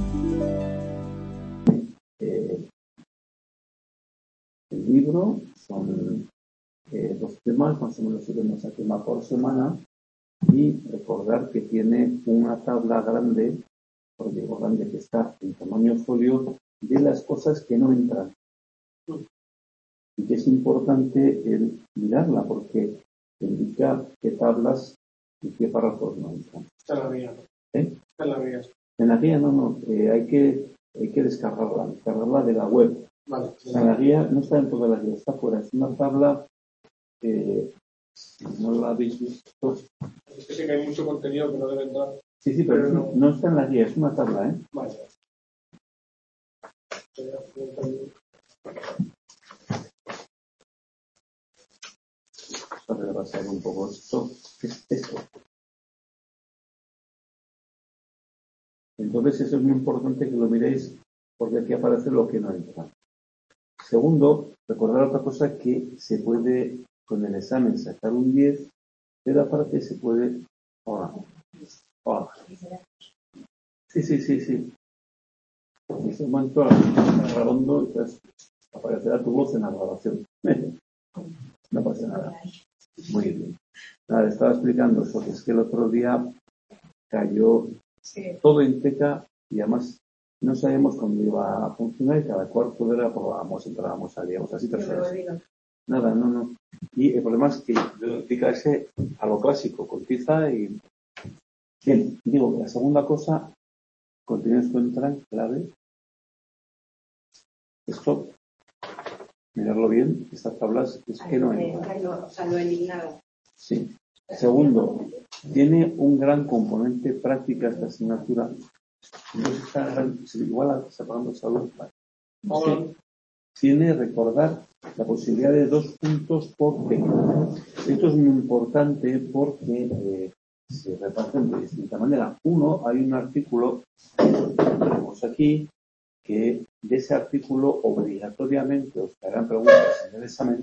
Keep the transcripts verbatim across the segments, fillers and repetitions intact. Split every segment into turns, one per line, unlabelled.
Eh, el libro son eh, dos temas, más o menos subimos a tema por semana, y recordar que tiene una tabla grande, por digo grande, que está en tamaño folio, de las cosas que no entran. Y que es importante el mirarla porque indica qué tablas y qué párrafos no entran.
Está en la guía.
¿Eh?
Está en la guía.
En la guía no, no, eh, hay que hay que descargarla, descargarla de la web.
Vale.
En la guía no está dentro de la guía, está fuera. Es una tabla que si no la habéis visto.
Es que sé que hay mucho contenido que no debe entrar.
Sí, sí, pero, pero no, no está en la guía, es una tabla, ¿eh?
Vale.
Voy a repasar un poco esto. Es esto. Entonces eso es muy importante que lo miréis porque aquí aparece lo que no entra. Segundo, recordar otra cosa, que se puede con el examen sacar un diez, pero aparte se puede... Hola. Hola. Sí, sí, sí, sí. En ese momento grabando, entonces aparecerá tu voz en la grabación. No pasa nada. Muy bien. Nada, estaba explicando eso, que es que el otro día cayó todo en teca y además no sabíamos cuándo iba a funcionar y cada cuarto de hora probábamos, entrábamos, salíamos, así tres horas. Nada, no, no. Y el problema es que yo dedicarse a lo clásico, con tiza y... Bien, digo, la segunda cosa, contenidos que entran, clave. Esto, mirarlo bien, estas tablas es que no entran.
O sea, lo eliminado.
Sí. Segundo, tiene un gran componente práctica esta asignatura. Entonces está igual a separando salud. Sí. Tiene, recordar, la posibilidad de dos puntos por P. Esto es muy importante porque eh, se reparten de distinta manera. Uno, hay un artículo que tenemos aquí, que de ese artículo obligatoriamente os harán preguntas en el examen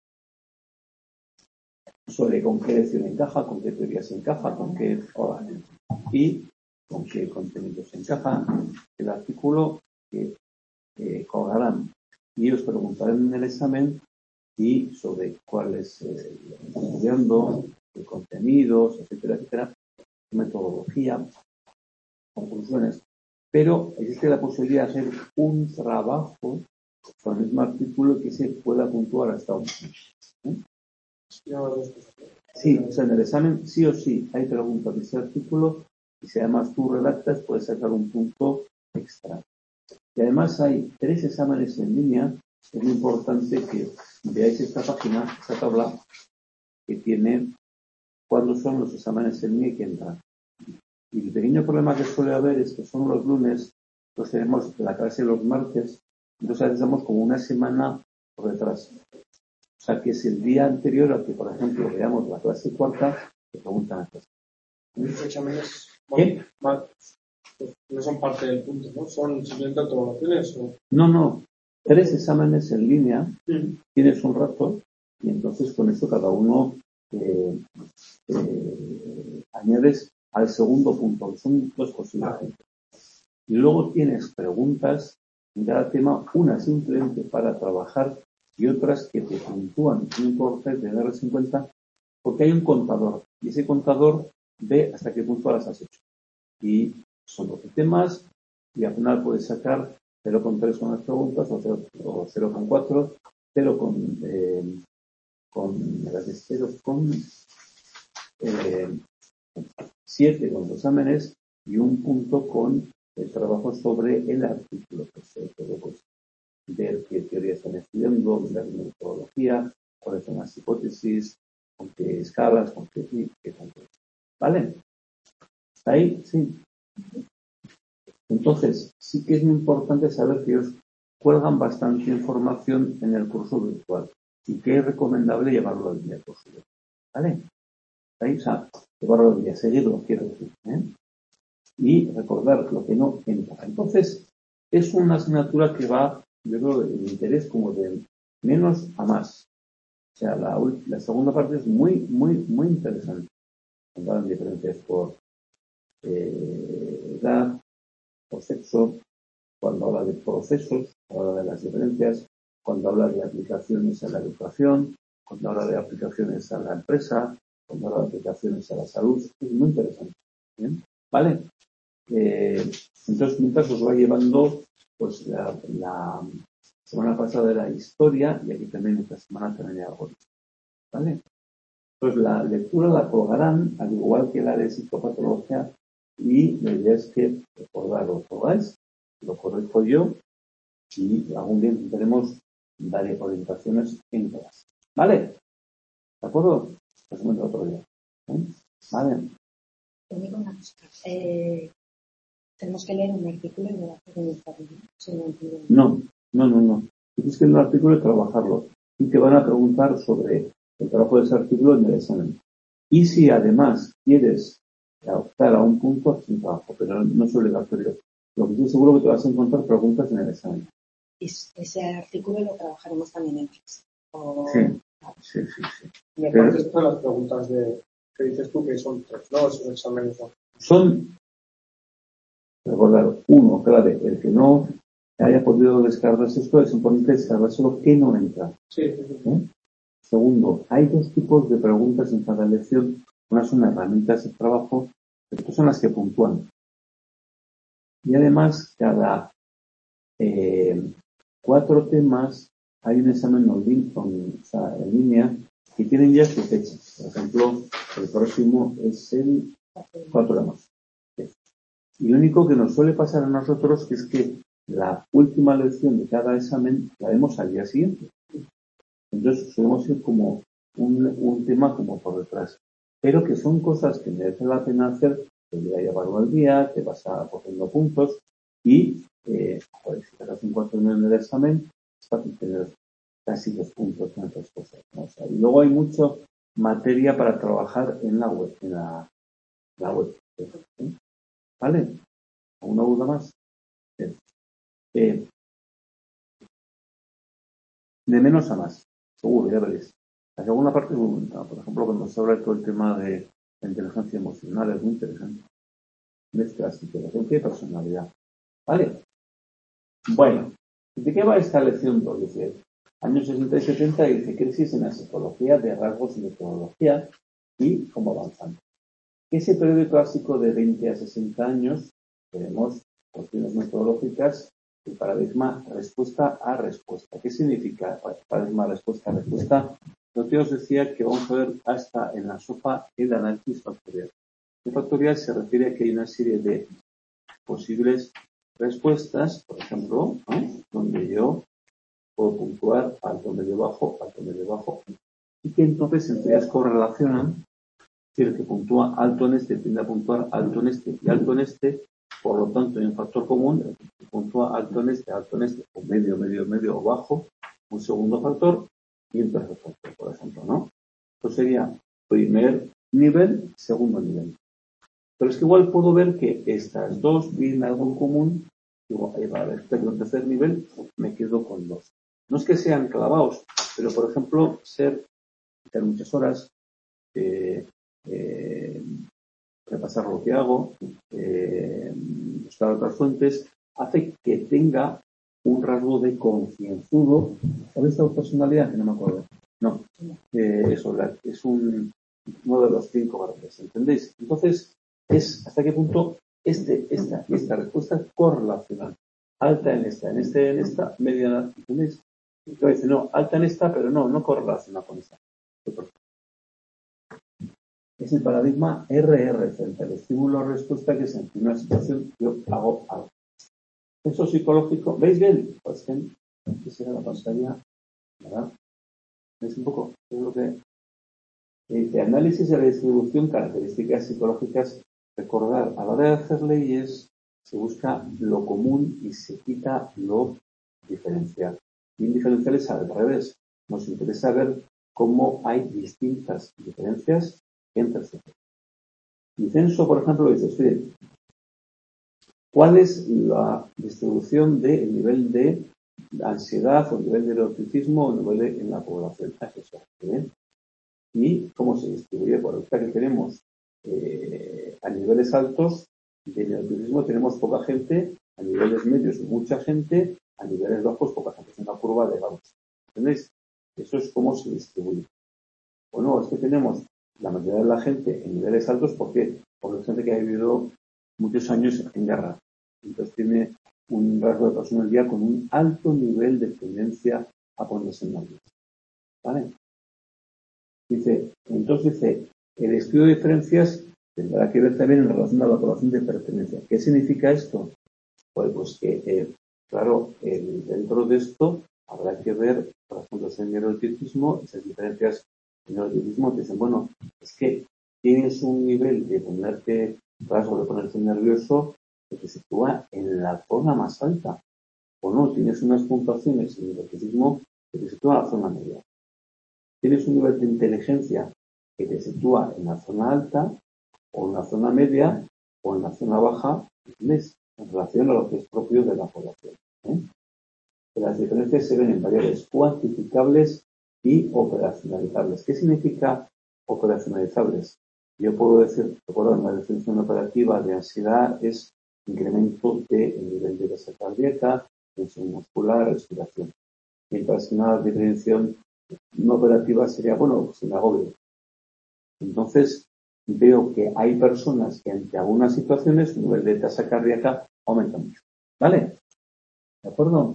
sobre con qué lección encaja, con qué teorías encaja, con qué órdenes y con qué contenidos encaja el artículo que eh, colgarán. Y os preguntarán en el examen y sobre cuáles eh, están estudiando, qué contenidos, etcétera, etcétera, metodología, conclusiones. Pero existe la posibilidad de hacer un trabajo con el mismo artículo que se pueda puntuar hasta un punto. ¿Eh? Sí, o sea, en el examen sí o sí hay preguntas de ese artículo y si además tú redactas puedes sacar un punto extra. Y además hay tres exámenes en línea. Es muy importante que veáis esta página, esta tabla que tiene cuándo son los exámenes en línea y que entran. Y el pequeño problema que suele haber es que son los lunes, pues tenemos la clase los martes, entonces a veces damos como una semana por detrás. O sea, que es el día anterior a que, por ejemplo, veamos la clase cuarta, te preguntan a clase.
Los exámenes
¿Qué?
Van, pues, no son parte del punto, ¿no? Son simplemente autoevaluaciones. ¿O?
No, no. Tres exámenes en línea,
sí. Tienes
un rato, y entonces con eso cada uno eh, eh, añades al segundo punto, son dos posibles. Y luego tienes preguntas en cada tema, una simplemente para trabajar y otras que te puntúan. Es muy importante tenerlas en cuenta porque hay un contador y ese contador ve hasta qué punto las has hecho. Y son doce temas y al final puedes sacar cero coma tres con las preguntas o cero coma cuatro, cero con eh, con siete con los exámenes y un punto con el trabajo sobre el artículo, que se puede pues, ver qué teoría están estudiando, ver la metodología, cuáles son las hipótesis, con qué escalas, con qué, qué concreto. ¿Vale? ¿Está ahí? Sí. Entonces, sí que es muy importante saber que ellos cuelgan bastante información en el curso virtual y que es recomendable llevarlo al día curso virtual. ¿Vale? ¿Ahí? O sea, llevarlo al día, seguirlo, quiero decir. ¿eh? Y recordar lo que no entra. Entonces, es una asignatura que va, yo creo, de interés como de menos a más. O sea, la, la segunda parte es muy, muy, muy interesante. Van diferencias por eh, edad, o sexo, cuando habla de procesos, cuando habla de las diferencias, cuando habla de aplicaciones a la educación, cuando habla de aplicaciones a la empresa, cuando habla de aplicaciones a la salud. Es muy interesante. ¿Bien? ¿Vale? Eh, entonces, mientras os va llevando, pues la, la semana pasada era historia y aquí también esta semana también hay algo. ¿Vale? Pues la lectura la colgarán, al igual que la de psicopatología, y la idea es que recordar lo colgáis, lo corrijo yo, y algún día intentaremos dar orientaciones en clase. ¿Vale? ¿De acuerdo? Pues comento otro día. ¿Eh? ¿Vale?
Te digo una cosa. Eh, tenemos que leer un artículo y no hacer un informe, ¿no? Si no entiendo.
No, no, no, no. Tienes que leer un artículo y trabajarlo. Y te van a preguntar sobre el trabajo de ese artículo en el examen. Y si además quieres optar a un punto, haces un trabajo, pero no es obligatorio. Lo que estoy seguro que te vas a encontrar preguntas en el examen.
Y ese artículo lo trabajaremos también en clase. O...
Sí, sí, sí, sí.
Y aparte de todas las preguntas de que dices tú que son tres, ¿no? Esos exámenes son.
Son, recordar, uno, clave, el que no haya podido descargarse esto, es importante descargarse lo que no entra.
Sí, sí, sí.
¿Eh? Segundo, hay dos tipos de preguntas en cada lección. Una son herramientas de trabajo, estas son las que puntúan. Y además, cada eh, cuatro temas hay un examen online, o sea, en línea que tienen ya su fecha. Por ejemplo, el próximo es el cuatro de marzo. Y lo único que nos suele pasar a nosotros es que la última lección de cada examen la vemos al día siguiente. Entonces solemos ir como un, un tema como por detrás. Pero que son cosas que merece la pena hacer, te voy a llevar al día, te vas a cogiendo puntos y eh, joder, si sacas un cuatro en el examen, es fácil tener casi dos puntos en otras cosas, ¿no? O sea, y luego hay mucho materia para trabajar en la web, en la, la web. ¿Sí? ¿Vale? ¿Alguna duda más? Bien. Eh, de menos a más, seguro, ya veréis. La segunda parte es muy bonita. Por ejemplo, cuando se habla de todo el tema de la inteligencia emocional, es muy interesante. Mezcla inteligencia y personalidad. ¿Vale? Bueno, ¿de qué va esta lección dos? Dice, años sesenta y setenta, dice, crisis en la psicología de rasgos y metodología y cómo avanzan. Ese periodo clásico de veinte a sesenta años, tenemos cuestiones metodológicas, el paradigma respuesta a respuesta. ¿Qué significa paradigma respuesta a respuesta? Lo que os decía que vamos a ver hasta en la sopa el análisis factorial. El factorial se refiere a que hay una serie de posibles respuestas, por ejemplo, ¿no? Donde yo puedo puntuar alto, medio, bajo, alto, medio, bajo, y que entonces entre ellas correlacionan. Es decir, que puntúa alto en este tiende a puntuar alto en este y alto en este, por lo tanto hay un factor común que puntúa alto en este, alto en este, o medio, medio, medio o bajo, un segundo factor y un tercer factor, por ejemplo, ¿no? Pues sería primer nivel, segundo nivel. Pero es que igual puedo ver que estas dos tienen algo en común, digo, ahí va, respecto a un tercer nivel, me quedo con dos. No es que sean clavados, pero por ejemplo, ser, quitar muchas horas, eh, eh, repasar lo que hago, eh, buscar otras fuentes, hace que tenga un rasgo de concienzudo. ¿Sabéis esta personalidad? Que no me acuerdo. No, eh, eso es un, uno de los cinco valores, ¿entendéis? Entonces, es hasta qué punto este, esta y esta respuesta es correlacional. Alta en esta, en este, en esta, media, ¿entendéis? Y dice, no, alta en esta, pero no, no correlaciona con esta. Es el paradigma R R, frente al estímulo-respuesta, que es en una situación yo hago algo. Eso psicológico, ¿veis bien? Pues que será la pantalla, ¿verdad? ¿Veis un poco? Es lo que dice, análisis de la distribución, características psicológicas. Recordar, a la hora de hacer leyes se busca lo común y se quita lo diferencial. Y en diferencial es al revés. Nos interesa ver cómo hay distintas diferencias entre sujetos. Y Censo, por ejemplo, dice, sí, ¿cuál es la distribución del nivel de ansiedad o nivel de neuroticismo o nivel de, en la población? ¿Eh? Y cómo se distribuye. Por ejemplo, que tenemos eh, a niveles altos de neuroticismo tenemos poca gente a niveles medios mucha gente, a niveles bajos poca gente. Es una curva de Gauss. ¿Entendéis? Eso es cómo se distribuye. Bueno, es que tenemos la mayoría de la gente en niveles altos. ¿Por qué? Porque es gente que ha vivido muchos años en guerra. Entonces tiene un rasgo de personalidad con un alto nivel de tendencia a ponerse en nervios. ¿Vale? Dice, entonces dice, el estudio de diferencias tendrá que ver también en relación a la población de pertenencia. ¿Qué significa esto? Pues, pues que, eh, claro, el, dentro de esto habrá que ver, por ejemplo, en el neuroticismo, esas diferencias en el neuroticismo te dicen, bueno, es que tienes un nivel de ponerte, rasgo de ponerte nervioso que te sitúa en la zona más alta. O no, tienes unas puntuaciones en el neuroticismo que te sitúa en la zona media. Tienes un nivel de inteligencia que te sitúa en la zona alta, o en la zona media, o en la zona baja, ¿entendés? En relación a lo que es propio de la población. ¿eh? Las diferencias se ven en variables cuantificables y operacionalizables. ¿Qué significa operacionalizables? Yo puedo decir, recuerdo, una definición operativa de ansiedad es incremento del nivel de tasa cardíaca, tensión muscular, respiración. Mientras una definición no operativa sería, bueno, sin agobio. Entonces, veo que hay personas que ante algunas situaciones su nivel de tasa cardíaca aumenta mucho. ¿Vale? ¿De acuerdo?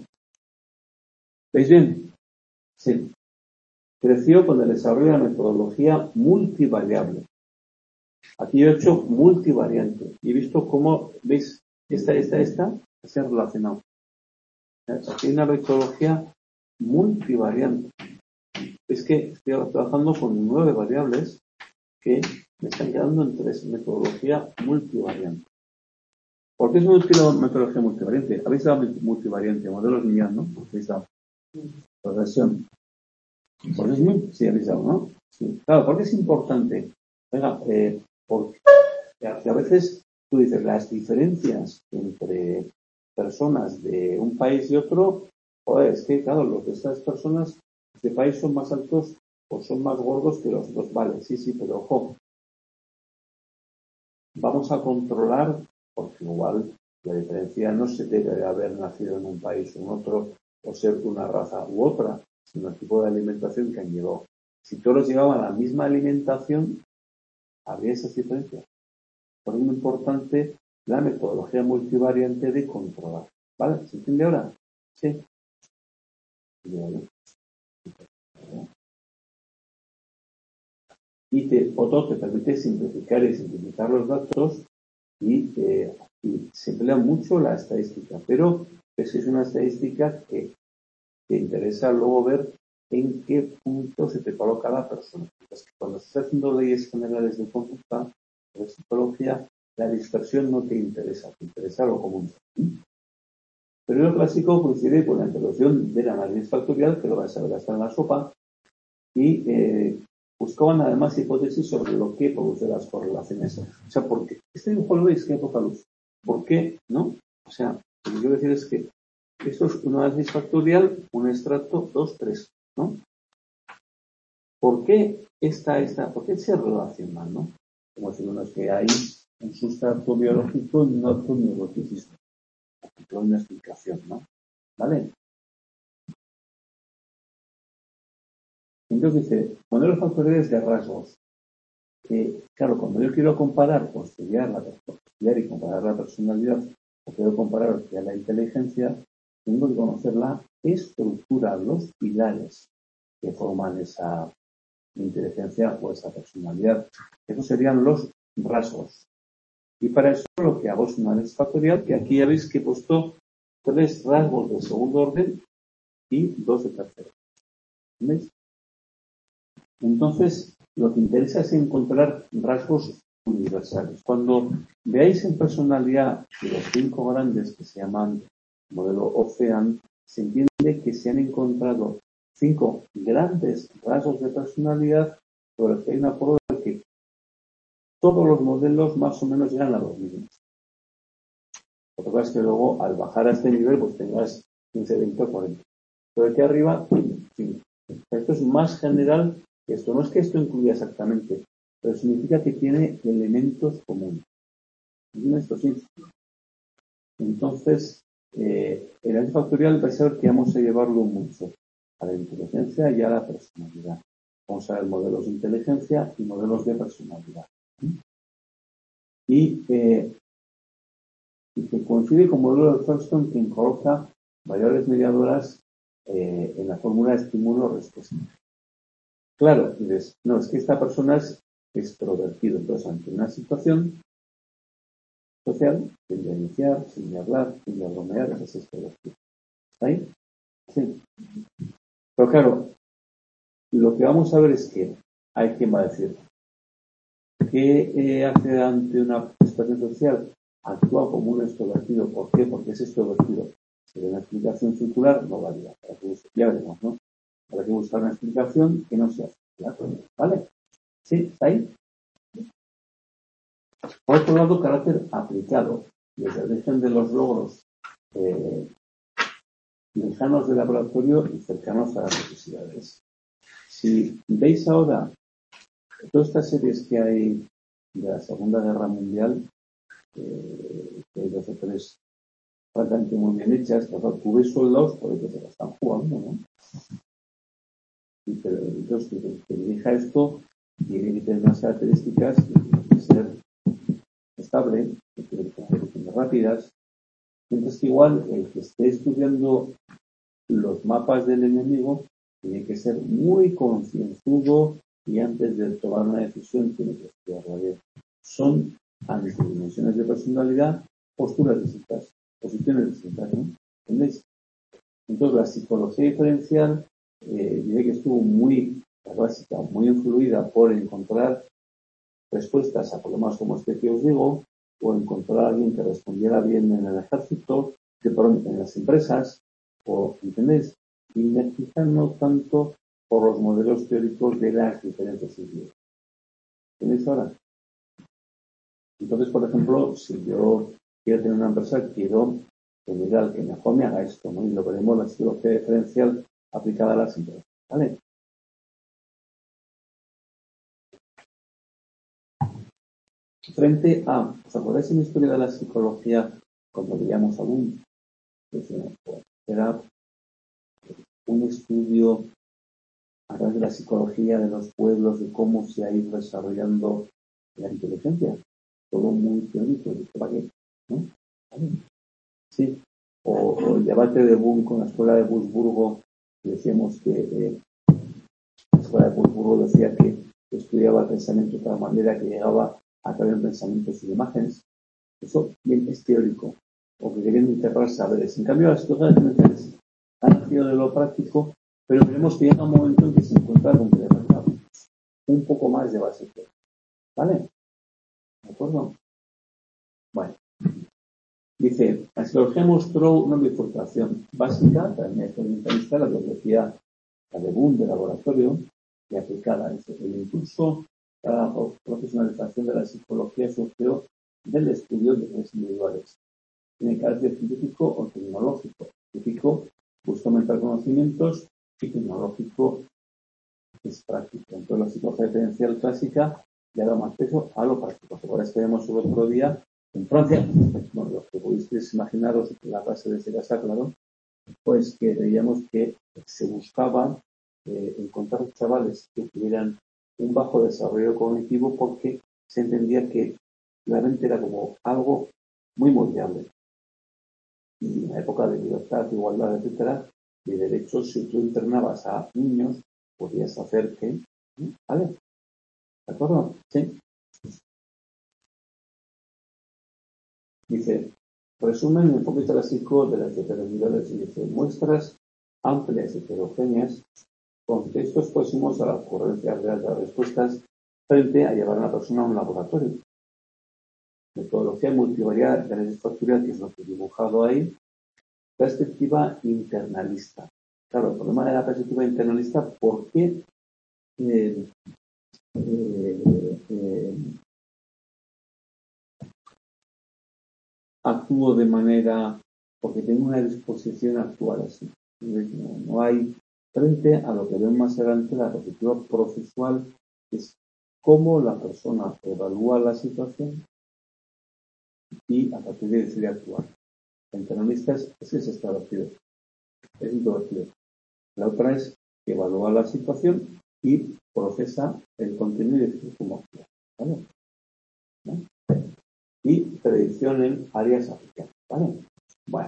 ¿Veis bien? Sí. Creció con el desarrollo de la metodología multivariable. Aquí yo he hecho multivariante y he visto cómo, ¿veis? Esta, esta, esta, se ha relacionado. Aquí hay una metodología multivariante. Es que estoy trabajando con nueve variables que me están quedando en tres. Metodología multivariante. ¿Por qué es metodología multivariante? Habéis dado multivariante, modelos lineales, ¿no? Habéis dado. Progresión. ¿Por qué es muy? Sí, habéis dado, ¿no? Sí. Claro, ¿por qué es importante? Venga, eh, porque a veces tú dices las diferencias entre personas de un país y otro, joder, es que, claro, los de estas personas de país son más altos o son más gordos que los dos. Vale, sí, sí, pero ojo, vamos a controlar, porque igual la diferencia no se debe de haber nacido en un país o en otro, o ser de una raza u otra, sino el tipo de alimentación que han llevado. Si todos llevaban la misma alimentación, habría esas diferencias. Por eso es muy importante la metodología multivariante de controlar. ¿Vale? ¿Se entiende ahora? Sí. Y te, otro te permite simplificar y simplificar los datos y, eh, y se emplea mucho la estadística, pero es que es una estadística que te interesa luego ver en qué punto se te coloca la persona. Porque cuando estás haciendo leyes generales de conducta, de psicología, la dispersión no te interesa, te interesa lo común. Pero el clásico coincide con la introducción del análisis factorial, que lo vais a ver hasta en la sopa, y eh, buscaban además hipótesis sobre lo que produce las correlaciones. O sea, ¿por qué? Este dibujo lo veis que hay poca luz. ¿Por qué? ¿No? O sea, lo que quiero decir es que esto es un análisis factorial, un extracto, dos, tres, ¿no? ¿Por qué esta, esta, por qué se relacionan, no? Como si uno es que hay un sustrato biológico y un otro neuroticismo. Una explicación, ¿no? ¿Vale? Entonces dice, modelos factoriales de rasgos. Que, claro, cuando yo quiero comparar o estudiar, la, estudiar y comparar la personalidad, o quiero comparar o estudiar la inteligencia, tengo que conocer la estructura, los pilares que forman esa inteligencia o esa personalidad. Esos serían los rasgos. Y para eso lo que hago es un análisis factorial, que aquí ya veis que he puesto tres rasgos de segundo orden y dos de tercero. ¿Veis? Entonces, lo que interesa es encontrar rasgos universales. Cuando veáis en personalidad de los cinco grandes que se llaman modelo OCEAN, se entiende que se han encontrado cinco grandes rasgos de personalidad sobre los que hay una prueba de que todos los modelos más o menos llegan a los mismos. Lo que pasa es que luego, al bajar a este nivel, pues tengas quince, veinte o cuarenta. Pero aquí arriba, sí. Esto es más general que esto. No es que esto incluya exactamente, pero significa que tiene elementos comunes. Esto sí. Entonces, eh, el análisis factorial vais a ver que vamos a llevarlo mucho a la inteligencia y a la personalidad. Vamos a ver modelos de inteligencia y modelos de personalidad. Y, eh, y que coincide con el modelo de Thurston, quien coloca variables mediadoras eh, en la fórmula estímulo-respuesta. Claro, dices, no, es que esta persona es extrovertido. Entonces, ante una situación social, tiende a iniciar, tiende a hablar, tiende a bromear, es extrovertido. ¿Está ahí? Sí. Pero claro, lo que vamos a ver es que hay quien va a decir, ¿qué eh, hace ante una situación social? Actúa como un extrovertido. ¿Por qué? Porque es extrovertido. Si hay una explicación circular, no valía. Ya veremos, ¿no? Habrá que buscar una explicación que no sea circular. ¿Vale? ¿Sí? ¿Está ahí? Por otro lado, carácter aplicado. Desde el origen de los logros eh, lejanos del laboratorio y cercanos a las necesidades. Si veis ahora todas estas series que hay de la Segunda Guerra Mundial, eh, que hay dos o tres francamente muy bien hechas, que tú ves soldados por que se la están jugando, ¿no? Y pero entonces que, que dirija esto tiene que tener unas características que tiene que ser estable, que tiene que hacer decisiones rápidas, mientras que igual el que esté estudiando los mapas del enemigo tiene que ser muy concienzudo y antes de tomar una decisión tiene que estudiarla bien. Son antidimensiones de personalidad, posturas distintas, posiciones distintas, ¿no? ¿Entendéis? Entonces la psicología diferencial eh, diré que estuvo muy, la clásica, muy influida por encontrar respuestas a problemas como este que os digo, o encontrar a alguien que respondiera bien en el ejército, que en las empresas, o, ¿entendéis? Y quizá no tanto por los modelos teóricos de las diferentes ideas. ¿Entendéis ahora? Entonces, por ejemplo, si yo quiero tener una empresa, quiero que diga al que mejor me haga esto, ¿no? Y lo veremos la psicología diferencial aplicada a las empresas, ¿vale? Frente a, ¿os acordáis en la historia de la psicología cuando veíamos algún? Pues, era un estudio a través de la psicología de los pueblos, de cómo se ha ido desarrollando la inteligencia. Todo muy teórico, ¿para qué? ¿No? ¿Vale? Sí. O, o el debate de Bohm con la escuela de Wurzburgo, decíamos que eh, la escuela de Wurzburgo decía que estudiaba el pensamiento de tal manera que llegaba a través de pensamientos y de imágenes. Eso bien es teórico, o que querían integrar saberes. En cambio, las psicologías diferenciales han nacido de lo práctico, pero veremos que llega un momento en que se encuentra complementado. Un poco más de base teórica. ¿Vale? ¿De acuerdo? Bueno. Dice, la psicología mostró una bifurcación básica, también experimentalista, la que os decía la de Boom de laboratorio, y aplicada. Dice, el impulso a la profesionalización de la psicología surgió del estudio de redes individuales. Tiene carácter científico o tecnológico. Científico busca aumentar conocimientos y tecnológico es práctico. Entonces la psicología diferencial clásica le da más peso a lo práctico. Ahora que vemos el otro día en Francia, bueno, lo que pudisteis imaginaros la base de ese casa, claro, pues que veíamos que se buscaba eh, encontrar chavales que tuvieran un bajo desarrollo cognitivo porque se entendía que la mente era como algo muy moldeable. Y en la época de libertad, igualdad, etcétera, de derechos, si tú internabas a niños, podías hacer que, ¿vale? ¿De acuerdo? Sí. Dice, resumen el enfoque clásico de las heterogeneidades y dice, muestras amplias y heterogéneas, contextos próximos a la ocurrencia real de las respuestas frente a llevar a una persona a un laboratorio. Metodología multivariada de análisis factorial, que es lo que he dibujado ahí. Perspectiva internalista. Claro, el problema de la perspectiva internalista, ¿por qué eh, eh, eh, actúo de manera, porque tengo una disposición a actuar así? No, no hay, frente a lo que veo más adelante, la perspectiva procesual, es cómo la persona evalúa la situación y a partir de decide actuar. La internalista es, es, es extrovertido, es introvertido. La otra es que evalúa la situación y procesa el contenido y decide cómo actuar. ¿Vale? ¿No? Y predicción en áreas africanas. ¿Vale? Bueno.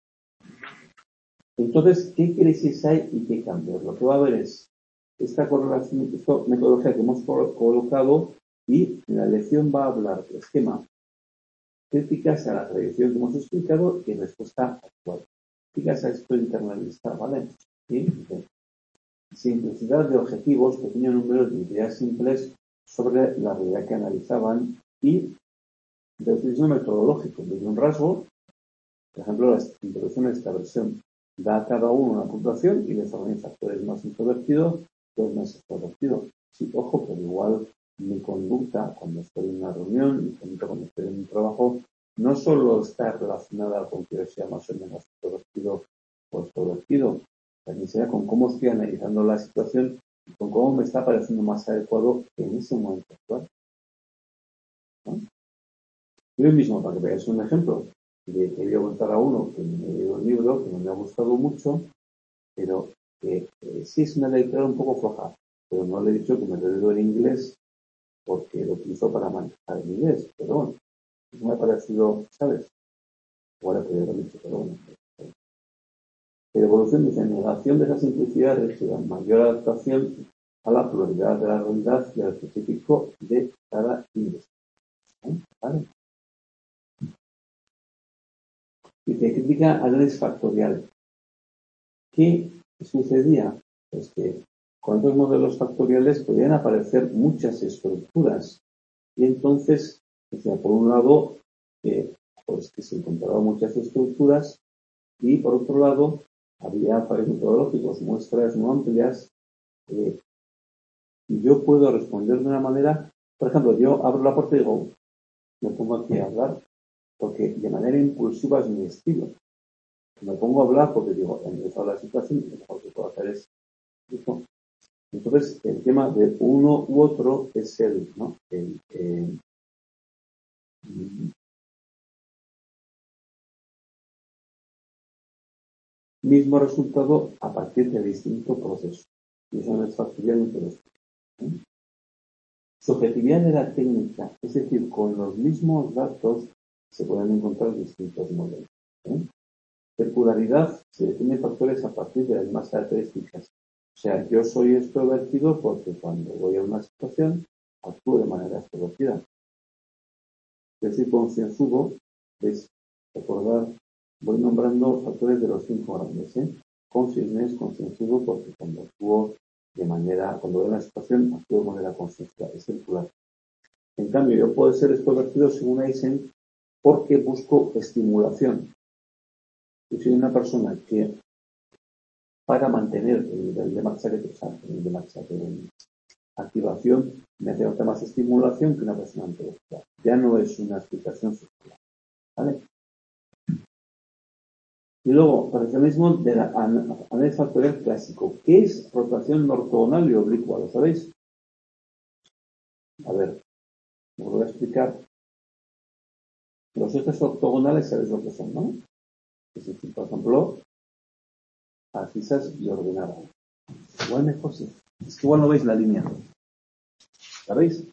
Entonces, ¿qué crisis hay y qué cambios? Lo que va a haber es esta correlación, esta metodología que hemos colocado y en la lección va a hablar de esquema críticas a la tradición que hemos explicado y respuesta actual. Críticas a esto internalista, ¿vale? ¿Sí? Simplicidad de objetivos, pequeño número de ideas simples sobre la realidad que analizaban y de utilización metodológico. Desde un rasgo, por ejemplo, la introducción de esta versión da a cada uno una puntuación y les organiza factores más introvertidos, dos más extrovertidos. Sí, ojo, pero igual mi conducta cuando estoy en una reunión, mi conducta cuando estoy en un trabajo, no solo está relacionada con que yo sea más o menos extrovertido o extrovertido, también sea con cómo estoy analizando la situación y con cómo me está pareciendo más adecuado en ese momento actual. ¿No? Yo mismo, para que veáis un ejemplo, le quería contar a uno que me he leído un libro que no me ha gustado mucho, pero que eh, sí es una lectura un poco floja, pero no le he dicho que me lo he leído en inglés porque lo utilizo para manejar el inglés, pero bueno, me ha parecido, ¿sabes? Igual podría haberlo dicho, pero bueno. La evolución dice negación de esa simplicidad rígida, mayor adaptación a la pluralidad de la realidad y al específico de cada inglés. ¿Eh? ¿Vale? Dice, crítica análisis factorial. ¿Qué sucedía? Pues que con estos modelos factoriales podían aparecer muchas estructuras. Y entonces, decía, por un lado, eh, pues que se encontraban muchas estructuras y por otro lado, había fallos metodológicos, muestras no amplias. Eh, y yo puedo responder de una manera, por ejemplo, yo abro la puerta y digo, me pongo aquí a hablar, porque de manera impulsiva es mi estilo. Me pongo a hablar porque digo, he empezado la situación y lo mejor que puedo hacer es esto. Entonces, el tema de uno u otro es el, ¿no? el eh, mismo resultado a partir de distinto proceso. Y eso no es factorial ni todo esto. ¿eh? Subjetividad de la técnica, es decir, con los mismos datos se pueden encontrar distintos modelos. ¿eh? Circularidad se define factores a partir de las mismas características. O sea, yo soy extrovertido porque cuando voy a una situación actúo de manera extrovertida. Yo soy concienzudo, es recordar, voy nombrando factores de los cinco grandes. ¿eh? Consciousness, concienzudo, porque cuando actúo de manera, cuando veo una situación, actúo de manera consciente, es circular. En cambio, yo puedo ser extrovertido según Eisen porque busco estimulación. Yo soy una persona que, para mantener el nivel de marcha que el nivel de marcha de activación, me hace falta más estimulación que una persona intelectual. Ya no es una explicación circular. ¿Vale? Y luego, parecialismo de la análisis factorial clásico. ¿Qué es rotación ortogonal y oblicua? ¿Lo sabéis? A ver, os voy a explicar. Los ejes ortogonales sabéis lo que son, ¿no? Es decir, por ejemplo, abscisas y ordenadas. Igual mejor sí. Es que igual no veis la línea. ¿La veis?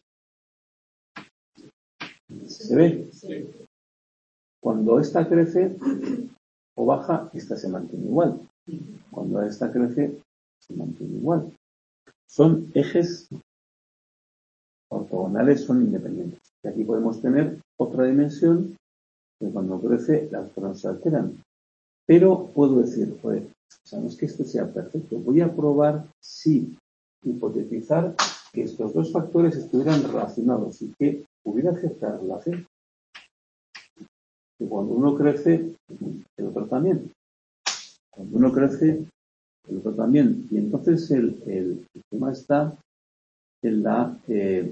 ¿Se ve?
Sí.
Cuando esta crece o baja, esta se mantiene igual. Cuando esta crece, se mantiene igual. Son ejes ortogonales, son independientes. Y aquí podemos tener otra dimensión que cuando crece las cosas se alteran. Pero puedo decir, pues, o sea, no es que esto sea perfecto. Voy a probar si hipotetizar que estos dos factores estuvieran relacionados y que hubiera cierta relación. Que cuando uno crece, el otro también. Cuando uno crece, el otro también. Y entonces el, el, el tema está en la eh,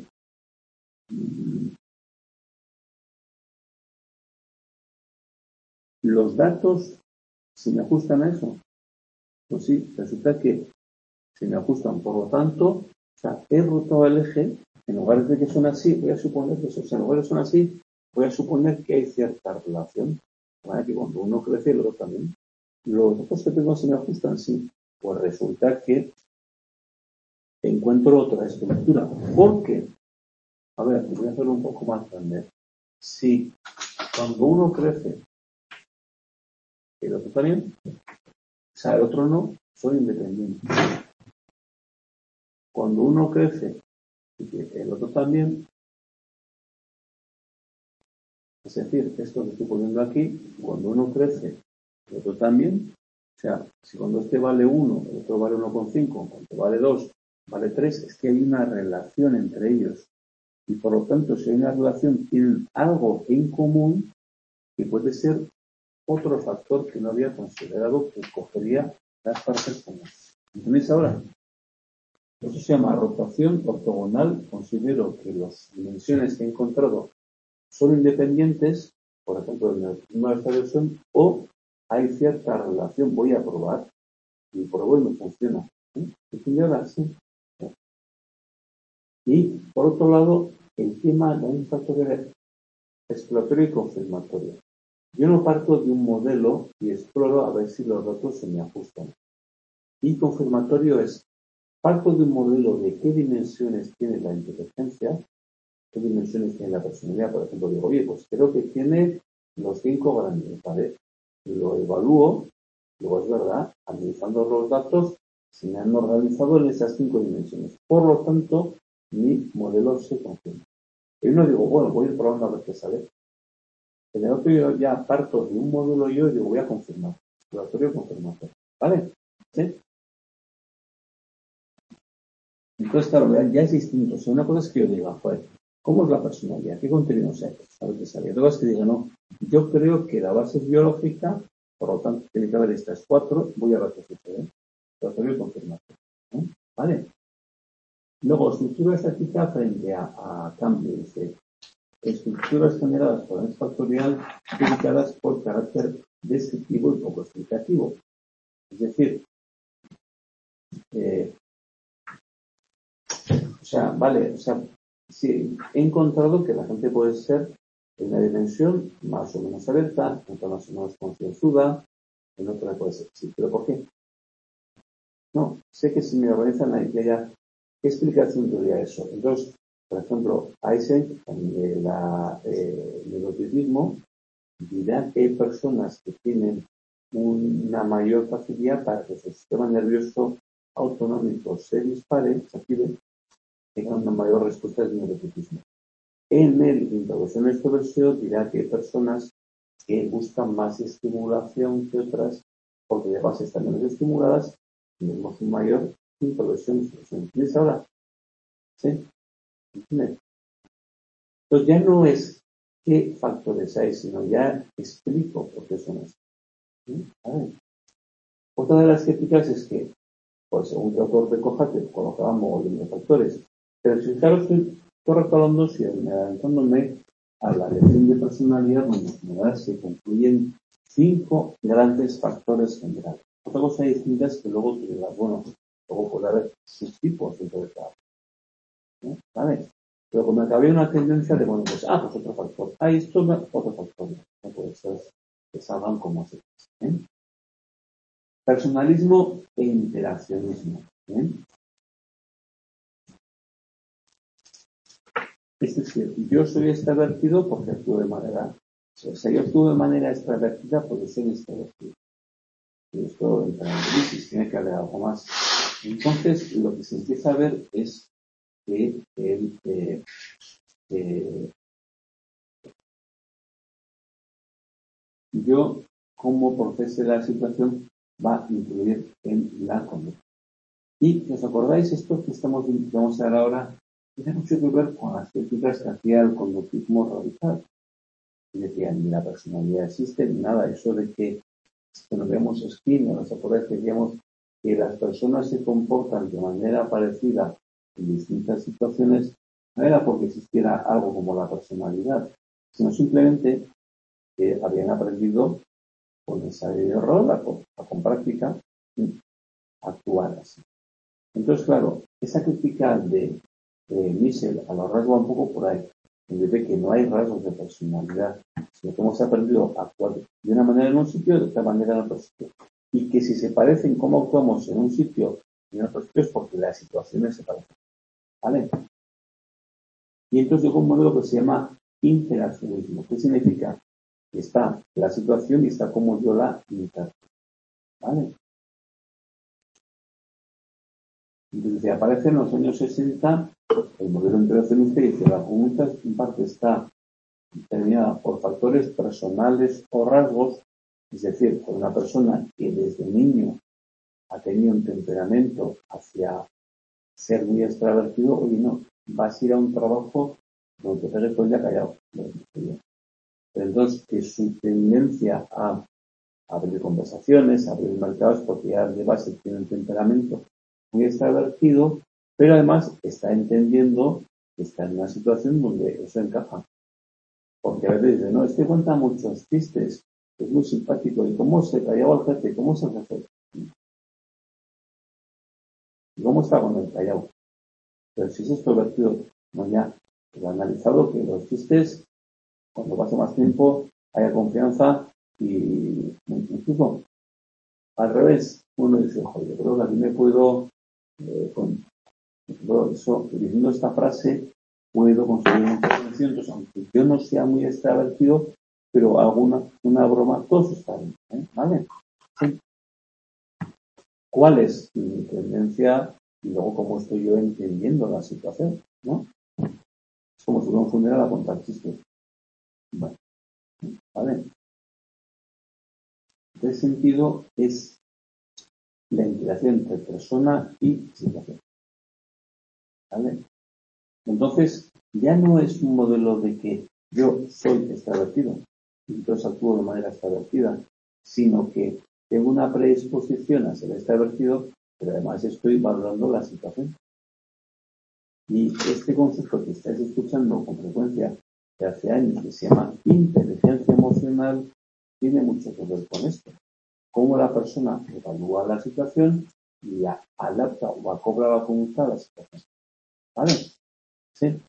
los datos se me ajustan a eso. Pues sí, resulta que se me ajustan. Por lo tanto, o sea, he rotado el eje. En lugar de que son así, voy a suponer que eso. O sea, en lugar de que son así, voy a suponer que hay cierta relación. ¿vale? Que cuando uno crece, el otro también. Los datos que tengo se me ajustan, sí. Pues resulta que encuentro otra estructura. ¿Por qué? A ver, voy a hacerlo un poco más grande. Si cuando uno crece, el otro también, o sea, el otro no, son independientes. Cuando uno crece y el otro también, es decir, esto que estoy poniendo aquí, cuando uno crece, el otro también, o sea, si cuando este vale uno, el otro vale uno coma cinco, cuando vale dos, vale tres, es que hay una relación entre ellos. Y por lo tanto, si hay una relación, tienen algo en común que puede ser otro factor que no había considerado que cogería las partes comunes. ¿Entendéis ahora? Eso se llama rotación ortogonal. Considero que las dimensiones que he encontrado son independientes, por ejemplo, en el prisma de esta versión, o hay cierta relación. Voy a probar y pruebo y me funciona. ¿Eh? ¿Funciona así? Y por otro lado, el tema de un factor exploratorio y confirmatorio. Yo no parto de un modelo y exploro a ver si los datos se me ajustan. Y confirmatorio es, parto de un modelo de qué dimensiones tiene la inteligencia, qué dimensiones tiene la personalidad. Por ejemplo, digo, oye, pues creo que tiene los cinco grandes, ¿vale? Y lo evalúo, luego es verdad, analizando los datos, se me han organizado en esas cinco dimensiones. Por lo tanto, mi modelo se confirma. Y no digo, bueno, voy a ir probando a ver qué sale. En el otro yo ya parto de un módulo yo y digo, voy a confirmar. Exploratorio confirmatorio. ¿Vale? ¿Sí? Entonces, claro, ya, ya es distinto. O sea, una cosa es que yo diga, joder, ¿cómo es la personalidad? ¿Qué contenido sé? A ver qué sale. Otra cosa es que diga, no, yo creo que la base es biológica, por lo tanto, tiene que haber estas cuatro, voy a ver qué sucede. Exploratorio confirmatorio. ¿Eh? ¿Vale? Luego, estructura estática frente a, a cambio. Dice, estructuras generadas por n factorial ubicadas por carácter descriptivo y poco explicativo. Es decir, eh, o sea, vale, o sea, sí, he encontrado que la gente puede ser en una dimensión más o menos abierta, en otra más o menos concienzuda, en otra puede ser sí, pero ¿por qué? No, sé que si me organizan la idea, ¿qué explicación tendría eso? Entonces, por ejemplo, Eysenck, en la, eh, el autismo, dirá que hay personas que tienen una mayor facilidad para que su sistema nervioso autonómico se dispare, se active, tenga una mayor respuesta al neurotipismo. En el introducción extroversión dirá que hay personas que buscan más estimulación que otras, porque de base están menos estimuladas, y tenemos una mayor introversión extroversión. ¿Entiendes ahora? ¿Sí? ¿Entiendes? Entonces ya no es qué factores hay, sino ya explico por qué son así. ¿Sí? A ver. Otra de las críticas es que, pues según que autor recoja, te colocaban mogollón de factores. Pero si claro, estoy recordando y adelantándome a la lección de personalidad, donde en general se concluyen cinco grandes factores generales. Otra cosa distinta es que luego tú digas, bueno, luego puede haber subtipos dentro de cada uno, ¿vale? Pero como que había una tendencia de, bueno, pues, ah, pues otro factor. Ah, esto es otro factor. No puede ser que salgan como así. ¿eh? Personalismo e interaccionismo. ¿eh? Es decir, yo soy extravertido porque actúo de manera... O sea, yo actúo de manera extravertida porque soy extravertido. Y esto entra en crisis, tiene que haber algo más. Entonces, lo que se empieza a ver es que el... Eh, eh, yo, como procese la situación, va a influir en la conducta. Y, ¿os acordáis esto que estamos que vamos a ver ahora? Tiene mucho que ver con las críticas que hacía el conductismo radical. Y decían, ni la personalidad existe, ni nada. Eso de que cuando vemos Skinner, ¿os acordáis que decíamos que las personas se comportan de manera parecida en distintas situaciones? No era porque existiera algo como la personalidad, sino simplemente que habían aprendido con ensayo y error, con práctica, a actuar así. Entonces, claro, esa crítica de, de Michel a lo rasgo un poco por ahí. en vez de que no hay rasgos de personalidad, sino que hemos aprendido a actuar de una manera en un sitio, de otra manera en otro sitio. Y que si se parecen cómo actuamos en un sitio y en otro sitio es porque las situaciones se parecen. ¿Vale? Y entonces llegó un modelo que se llama interaccionismo. ¿Qué significa? Que está la situación y está como yo la interpreto. ¿Vale? Entonces aparece en los años sesenta el modelo interaccionista y dice la conducta en parte está determinada por factores personales o rasgos, es decir, por una persona que desde niño ha tenido un temperamento hacia ser muy extravertido, oye no, vas a ir a un trabajo donde te pegues todo el día callado. Pero entonces que su tendencia a abrir conversaciones, a abrir mercados, porque ya de base tiene un temperamento muy extravertido, pero además está entendiendo que está en una situación donde eso encaja. Porque a veces dice, no, este cuenta muchos chistes, es muy simpático, ¿y cómo se callaba el jefe? ¿Cómo se el jefe? ¿Y cómo está con el callado? Pero si es extrovertido, no ya, lo ha analizado que los chistes, cuando pase más tiempo, haya confianza y incluso al revés, uno dice, joder, pero aquí me puedo, eh, con, bueno, eso, diciendo esta frase, puedo conseguir muchas atenciones, aunque yo no sea muy extravertido, pero alguna una broma, todos están bien, ¿eh? ¿Vale? ¿Sí? ¿Cuál es mi tendencia y luego cómo estoy yo entendiendo la situación? ¿No? Es como si confundiera la contar chistes. Bueno, ¿vale? En ese sentido es la interacción entre persona y situación. ¿Vale? Entonces, ya no es un modelo de que yo soy extravertido y entonces actúo de manera extravertida, sino que tengo una predisposición a ser extravertido, pero además estoy valorando la situación. Y este concepto que estáis escuchando con frecuencia de hace años, que se llama inteligencia emocional, tiene mucho que ver con esto. Cómo la persona evalúa la situación y adapta o acopla la conducta a la situación. ¿Vale? ¿Sí?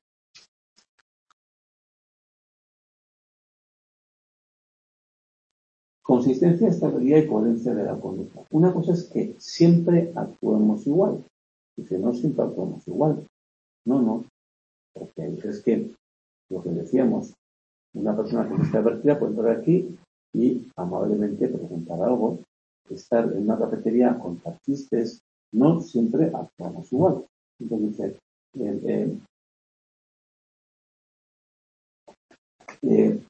Consistencia, estabilidad y coherencia de la conducta. Una cosa es que siempre actuemos igual. Dice, no siempre actuamos igual. No, no. Porque hay veces que, lo que decíamos, una persona que no está extravertida puede entrar aquí y amablemente preguntar algo, estar en una cafetería, contar chistes. No siempre actuamos igual. Entonces dice, eh, eh, eh,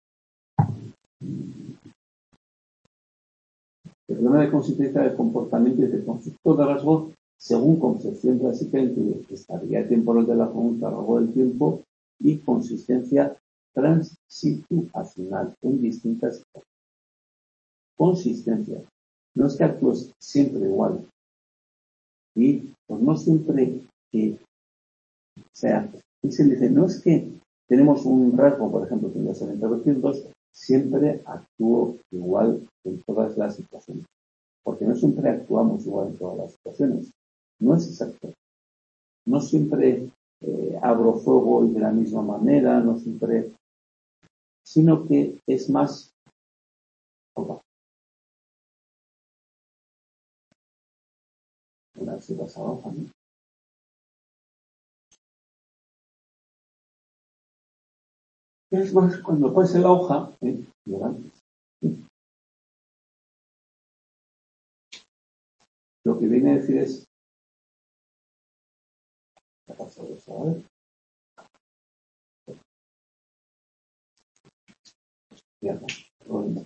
el problema de consistencia del comportamiento y de concepto de rasgos, según concepción clásica, incluye estabilidad temporal de la conducta a lo largo del tiempo y consistencia transituacional en distintas situaciones. Consistencia. No es que actúes siempre igual. Y pues no siempre que, o sea, y se dice, no es que tenemos un rasgo, por ejemplo, que los introvertidos, siempre actúo igual en todas las situaciones. Porque no siempre actuamos igual en todas las situaciones. No es exacto. No siempre eh, abro fuego y de la misma manera, no siempre, sino que es más. Opa. A ver si pasa abajo, ¿no? Es más, cuando pase la hoja, ¿eh? Lo que viene a decir es, ¿qué ha pasado eso? A ver. Ya, bueno.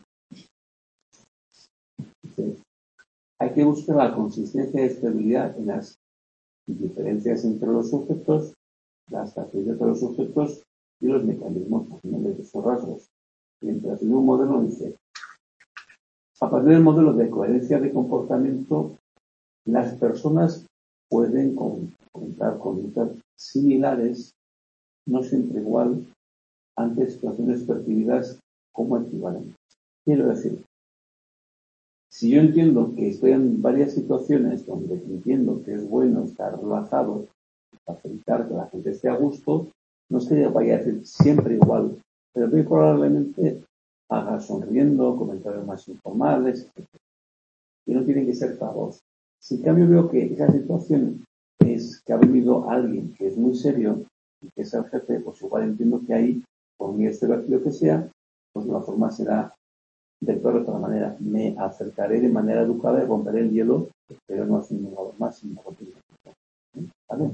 Sí. Hay que buscar la consistencia y estabilidad en las diferencias entre los sujetos, las características de los sujetos y los mecanismos funcionales de esos rasgos. Mientras en un modelo dice, a partir del modelo de coherencia de comportamiento, las personas pueden contar conductas similares, no siempre igual, ante situaciones percibidas como equivalentes. Quiero decir, si yo entiendo que estoy en varias situaciones donde entiendo que es bueno estar relajado, facilitar que la gente esté a gusto, no es que vaya a decir siempre igual, pero muy probablemente haga sonriendo, comentarios más informales, etcétera. Y no tiene que ser pavos. Si en cambio veo que esa situación es que ha venido alguien que es muy serio y que es el jefe, pues igual entiendo que ahí, por muy extrovertido que sea, pues la forma será de actuar de otra manera. Me acercaré de manera educada y romperé el hielo, pero no haciendo nada más, sino ¿vale?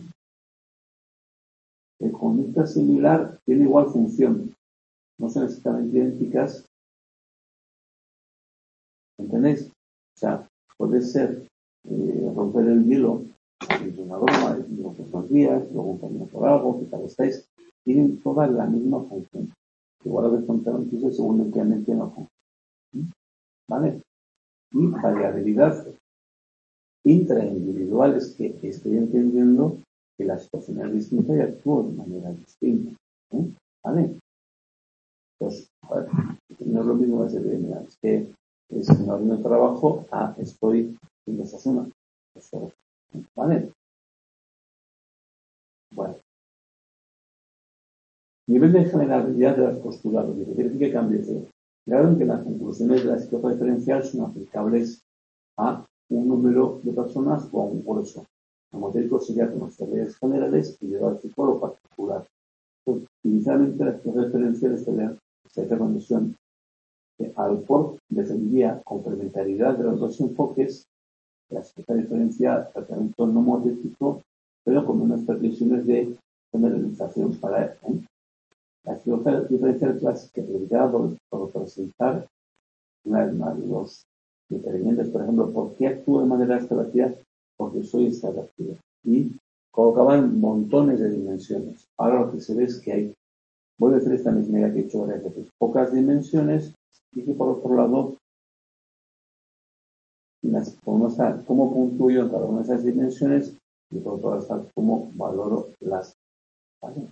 El conducta similar tiene igual función. No son exactamente idénticas. ¿Entendéis? O sea, puede ser eh, romper el hielo de una broma, decimos buenos días, luego un camino por algo, ¿qué tal estáis? Tienen todas la misma función. Igual a veces contaron que según el que mente no funciona. ¿Vale? Y variabilidad intraindividuales que estoy entendiendo que la situación es distinta y actúo de manera distinta. ¿eh? ¿Vale? Pues, joder, no es lo mismo que se mira, es que es no habiendo trabajo, ah, estoy en Osasuna. Eso, ¿vale? Bueno. Nivel de generalidad de los postulados. Dice, ¿qué que cambie eso? Claro en que las conclusiones de la psicología diferencial son aplicables a un número de personas o a un grueso. Lo modélico sería conocer leyes generales y llevar al psicólogo particular. Pues, inicialmente la psicología diferencial estaría esta condición que Alford defendía complementariedad de los dos enfoques, la psicología diferencial, tratamiento no modélico, pero con unas pretensiones de generalización para él. ¿eh? La psicología diferencial clásica dedicada por, por presentar una vez más los intervinientes, por ejemplo, ¿por qué actúo de manera extrovertida? Porque soy extrovertido. Y colocaban montones de dimensiones. Ahora lo que se ve es que hay, voy a decir esta misma idea que he hecho varias veces, pocas dimensiones y que por otro lado, las, podemos estar cómo puntúo en cada una de esas dimensiones y por otro lado estar cómo valoro las. ¿Vale?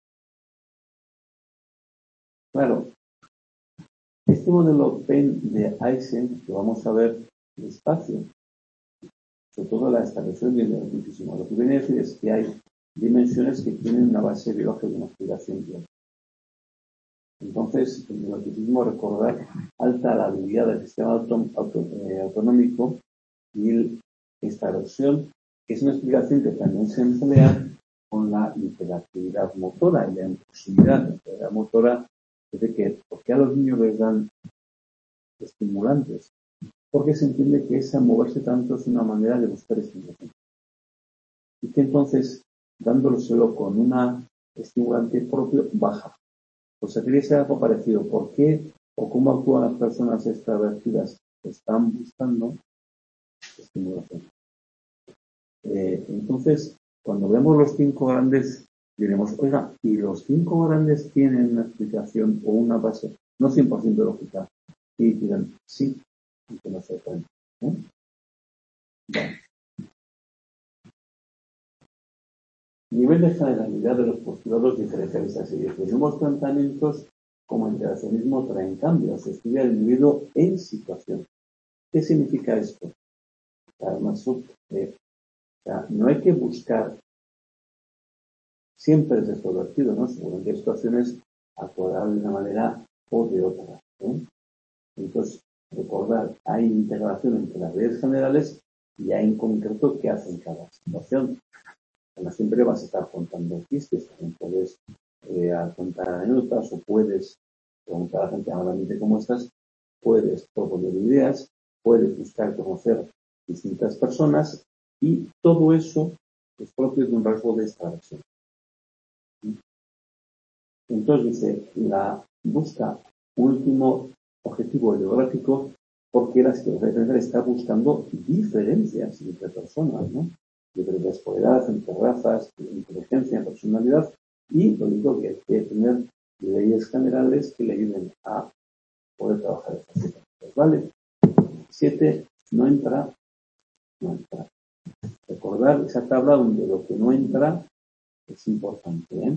Claro, este modelo Penn de Eysen, que vamos a ver despacio, sobre todo la establección viene muchísimo. Lo que viene a decir es que hay dimensiones que tienen una base biológica y una explicación biológica. Entonces, el neuroticismo recordar alta la habilidad del sistema auto, auto, eh, autonómico y esta erosión, que es una explicación que también se emplea con la hiperactividad motora y la impulsividad. La hiperactividad motora es de que, ¿por qué a los niños les dan estimulantes? Porque se entiende que ese moverse tanto es una manera de buscar estimulación. Y que entonces, dándoselo con una estimulante propio, baja. Pues aquí dice algo parecido. ¿Por qué o cómo actúan las personas extravertidas? Están buscando estimulación. Eh, entonces, cuando vemos los cinco grandes, diremos, oiga, ¿y los cinco grandes tienen una explicación o una base? No cien por ciento lógica. Y dirán, sí, y que no se pueden. ¿Eh? Bueno. Nivel de generalidad de los postulados diferenciales así. Tenemos planteamientos como el interaccionismo traen cambios. Se estudia el individuo en situación. ¿Qué significa esto? Además, eh, o sea, no hay que buscar siempre es extrovertido, ¿no? Según en qué situaciones actuará de una manera o de otra. ¿eh? Entonces, recordar, hay integración entre las leyes generales y hay en concreto qué hace en cada situación. No siempre vas a estar contando chistes, también puedes eh, contar anécdotas o puedes preguntar a la gente amablemente cómo estás, puedes proponer ideas, puedes buscar conocer distintas personas y todo eso es propio de un rasgo de extraversión. Entonces dice, la busca un último objetivo geográfico porque la psicología diferencial está buscando diferencias entre personas, ¿no? Diferencias por edad, entre razas, inteligencia, personalidad, y lo único que hay que tener leyes generales que le ayuden a poder trabajar estas situaciones, ¿vale? Siete, no entra, no entra. Recordar esa tabla donde lo que no entra es importante, ¿eh?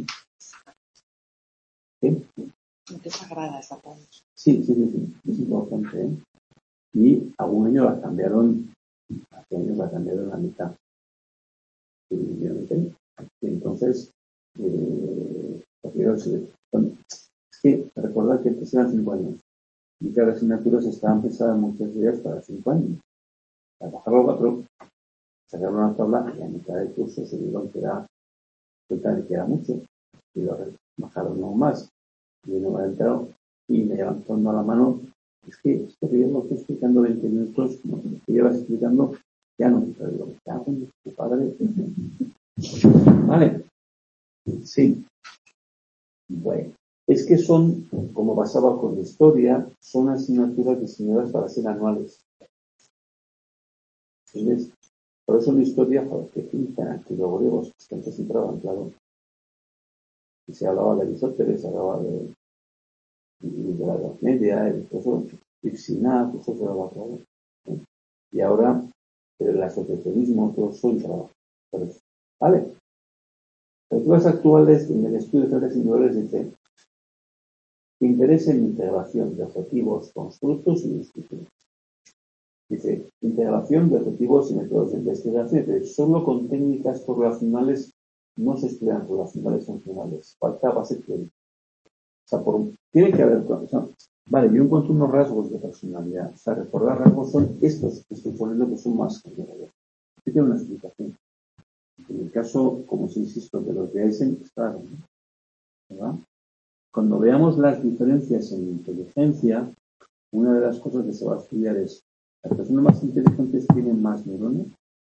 ¿Sí?
¿No te sagrada esa tabla?
Sí, sí, sí, sí, es importante, ¿eh? Y algún año la cambiaron, hace años la cambiaron a la mitad. Y entonces, eh, Porque, es que recordad que antes eran cinco años y que las asignaturas estaban pensadas muchas de ellas para cinco años. Al bajarlo a cuatro, sacaron una tabla y a mitad del curso se dieron que era, que era mucho y lo bajaron aún más. Y no me entrado y me levantando a la mano. Es que esto que yo lo estoy explicando veinte minutos, como que llevas explicando, ya no me digo, me cago en tu padre. ¿Vale? Sí. Bueno, es que son, como pasaba con la historia, son asignaturas diseñadas para ser anuales. ¿Entiendes? Por eso la historia, joder, que pintan aquí los griegos, que antes entraban, claro. Y se hablaba de Aristóteles, se hablaba de, de la Edad Media, y todo eso, Ixina, todo eso se hablaba, claro. Y ahora, el asociacionismo, todo eso, y trabajo. ¿Vale? Las pruebas actuales en el estudio de redes individuales dicen interés en integración de objetivos, constructos y disciplinas. Dice, integración de objetivos y métodos de investigación. Dice, solo con técnicas correlacionales no se estudian relacionales funcionales. Falta base teórica. O sea, por, tiene que haber... O sea, vale, yo encuentro unos rasgos de personalidad. O sea, recordar rasgos son estos que estoy poniendo que son más generales. Aquí tiene una explicación. En el caso, como os insisto, de los de Eisen, está claro, ¿no? ¿Verdad? Cuando veamos las diferencias en inteligencia, una de las cosas que se va a estudiar es, ¿las personas más inteligentes tienen más neuronas?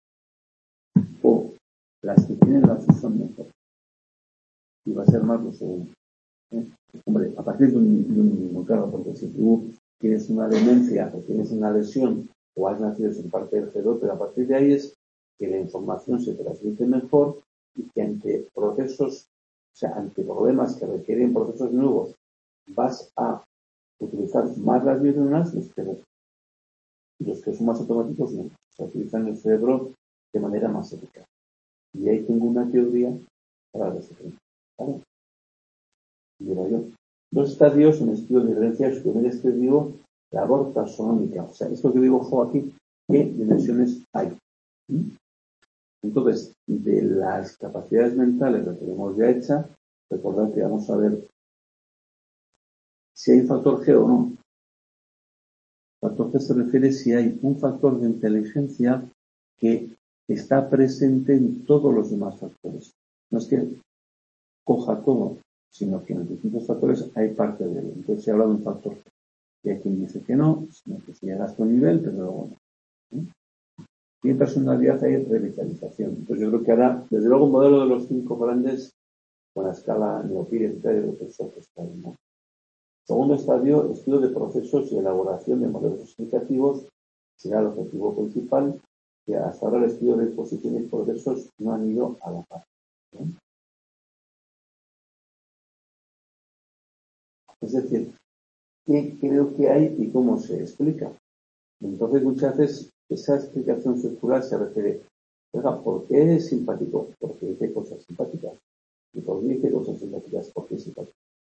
¿O las que tienen las usan mejor? Y va a ser más lo segundo. ¿Eh? Hombre, a partir de un, de un mínimo, claro, porque si tú tienes una demencia o tienes una lesión o has nacido sin parte del cerebro, pero a partir de ahí es que la información se transmite mejor y que ante procesos, o sea, ante problemas que requieren procesos nuevos, vas a utilizar más las neuronas, los que, los que son más automáticos no. O sea, utilizan el cerebro de manera más eficaz. Y ahí tengo una teoría para descifrar. ¿Vale? Digo yo. Dos estadios en estudio de diferencias. Su primer estadio, labor taxonómica. O sea, esto que dibujo aquí, ¿qué dimensiones hay? ¿Mm? Entonces, de las capacidades mentales que tenemos ya hecha, recordad que vamos a ver si hay factor G o no. Factor G se refiere si hay un factor de inteligencia que está presente en todos los demás factores. No es que coja todo, sino que en los distintos factores hay parte de él. Entonces se habla de un factor G. Y hay quien dice que no, sino que si llegas a un nivel, pero luego no. ¿Eh? Y en personalidad hay revitalización. Entonces yo creo que ahora, desde luego, un modelo de los cinco grandes con la escala neopírica y de profesor que está ahí, ¿no? Segundo estadio, estudio de procesos y elaboración de modelos explicativos, será el objetivo principal, que hasta ahora el estudio de disposiciones y procesos no han ido a la par. ¿Sí? Es decir, ¿qué creo que hay y cómo se explica? Entonces, muchas veces esa explicación circular se refiere, oiga, ¿por qué es simpático? Porque dice cosas simpáticas. ¿Y por qué dice cosas simpáticas? Porque es simpático.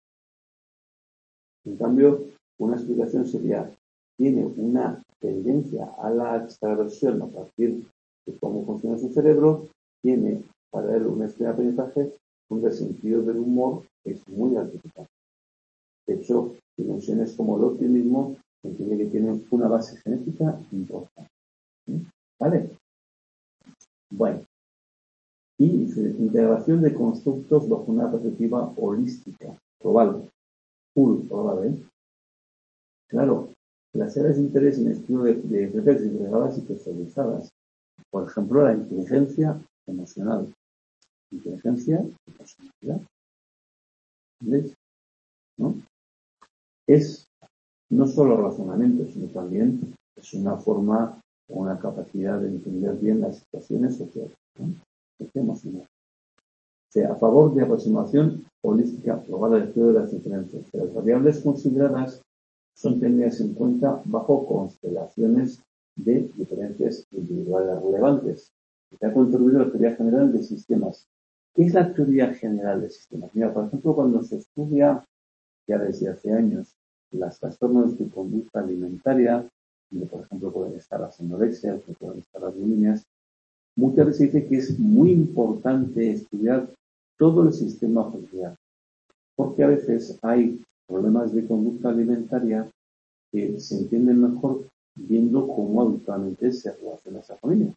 En cambio, una explicación sería, tiene una tendencia a la extraversión a partir de cómo funciona su cerebro, tiene para él una especie de aprendizaje donde el sentido del humor es muy artificial. De hecho, dimensiones como el optimismo entiende que tienen una base genética importante. ¿Vale? Bueno. Y integración de constructos bajo una perspectiva holística, global, full, global, ¿eh? Claro, las áreas de interés en estudio de, de redes segregadas y especializadas. Por ejemplo, la inteligencia emocional. Inteligencia y personalidad. ¿Entendéis? ¿No? Es no solo razonamiento, sino también es una forma o una capacidad de entender bien las situaciones sociales, ¿no? Emocional. O sea, a favor de aproximación holística global al estudio de las diferencias. De las variables consideradas son tenidas en cuenta bajo constelaciones de diferencias individuales relevantes. Se ha contribuido a la teoría general de sistemas. ¿Qué es la teoría general de sistemas? Mira, por ejemplo, cuando se estudia ya desde hace años las trastornos de conducta alimentaria, donde por ejemplo pueden estar las anorexias, pueden estar las bulimias, muchas veces se dice que es muy importante estudiar todo el sistema familiar. porque a veces hay problemas de conducta alimentaria que se entienden mejor viendo cómo habitualmente se relaciona esa familia.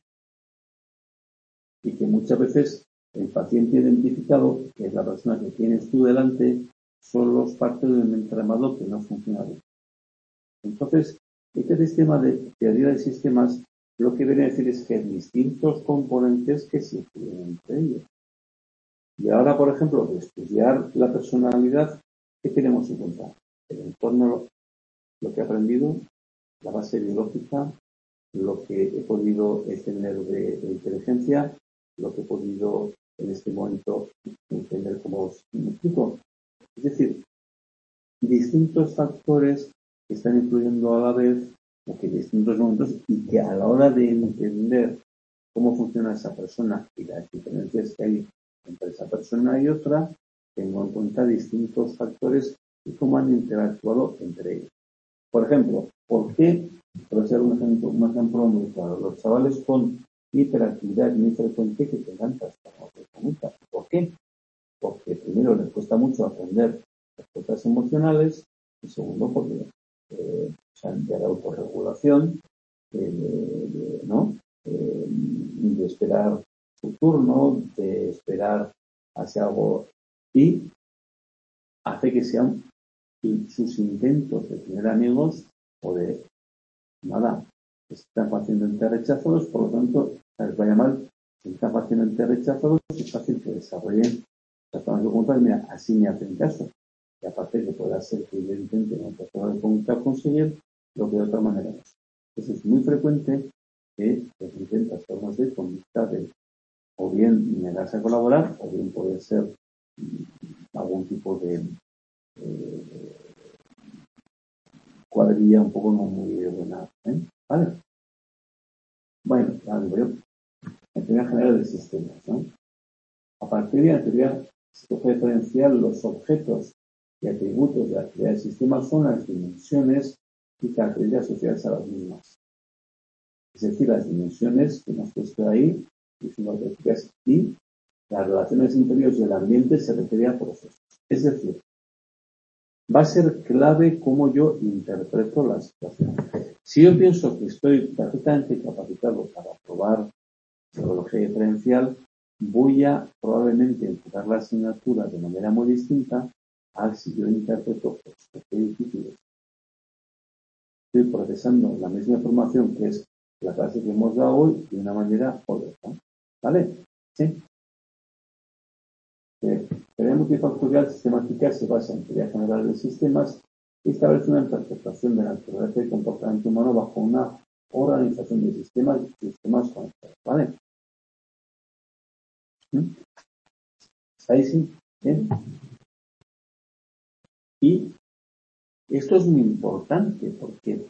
Y que muchas veces el paciente identificado, que es la persona que tienes tú delante, son los partes del entramado que no funcionan bien. Entonces, este sistema de teoría de sistemas lo que viene a decir es que hay distintos componentes que se influyen entre ellos. Y ahora, por ejemplo, de estudiar la personalidad, ¿qué tenemos en cuenta? El entorno, lo que he aprendido, la base biológica, lo que he podido tener de, de inteligencia, lo que he podido en este momento entender como os explico. Es decir, distintos factores que están influyendo a la vez, o que en distintos momentos, y que a la hora de entender cómo funciona esa persona y las diferencias que hay entre esa persona y otra, tengo en cuenta distintos factores y cómo han interactuado entre ellos. Por ejemplo, ¿por qué? Por hacer un ejemplo, un ejemplo muy claro, los chavales con hiperactividad muy frecuente que tengan trastornos de conducta. ¿Por qué? Porque primero les cuesta mucho aprender las cosas emocionales y segundo porque eh, o sea, de la autorregulación, eh, de, de, ¿no? Eh, de esperar su turno, de esperar hacia algo y hace que sean sus intentos de tener amigos o de nada, están fácilmente rechazados, por lo tanto, les vaya mal, si están fácilmente rechazados, es fácil que desarrollen trastornos de conducta y mira, así me hacen caso. Y aparte que pueda ser que yo intente en un trastorno de conducta conseguir lo que de otra manera no. Entonces es muy frecuente que se presenten trastornos de conducta de o bien negarse a colaborar, o bien puede ser mmm, algún tipo de eh, cuadrilla un poco no muy ordenada. ¿eh? ¿Vale? Bueno, ya digo yo, en teoría general de sistemas, ¿no? A partir de la teoría se puede diferenciar los objetos y atributos de la actividad del sistema son las dimensiones y características asociadas a las mismas. Es decir, las dimensiones que hemos puesto ahí, y las relaciones interiores del ambiente se refiere a procesos. Es decir, va a ser clave cómo yo interpreto la situación. Si yo pienso que estoy perfectamente capacitado para probar psicología diferencial, voy a probablemente enfocar la asignatura de manera muy distinta al si yo interpreto aspectos difíciles. Estoy procesando la misma información que es la clase que hemos dado hoy de una manera u otra. ¿Vale? ¿Sí? Eh, teoría multifactorial sistemática se basa en teoría general de sistemas y establece una interpretación de la naturaleza y comportamiento humano bajo una organización de sistemas y sistemas conectados. ¿Vale? ¿Mm? ¿Ahí sí? ¿Bien? Y esto es muy importante porque